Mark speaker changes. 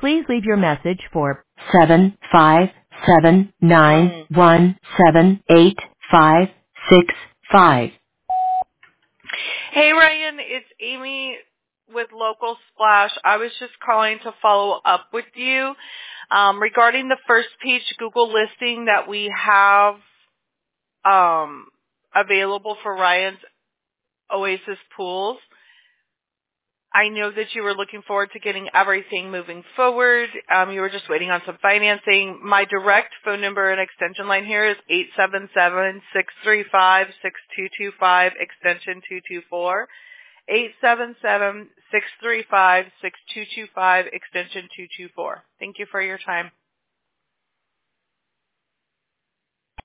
Speaker 1: Please leave your message for 75791785565.
Speaker 2: Hey, Ryan, it's Amy with Local Splash. I was just calling to follow up with you regarding the first page Google listing that we have available for Ryan's Oasis Pools. I know that you were looking forward to getting everything moving forward. You were just waiting on some financing. My direct phone number and extension line here is 877-635-6225, extension 224. 877-635-6225, extension 224. Thank you for your time.